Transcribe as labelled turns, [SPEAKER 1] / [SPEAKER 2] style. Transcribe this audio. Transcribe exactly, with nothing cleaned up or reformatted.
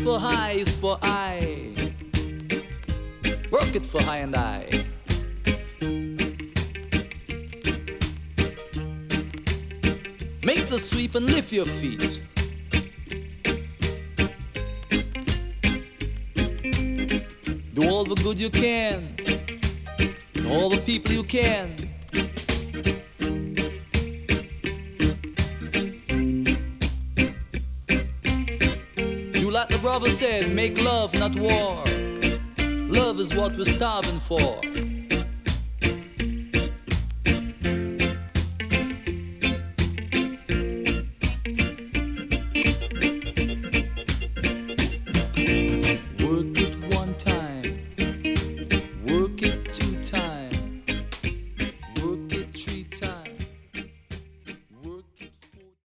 [SPEAKER 1] for high is for I. Work it for high and I. Make the sweep and lift your feet. Do all the good you can. All the people you can. Do like the brother said, make love, not war. Love is what we're starving for.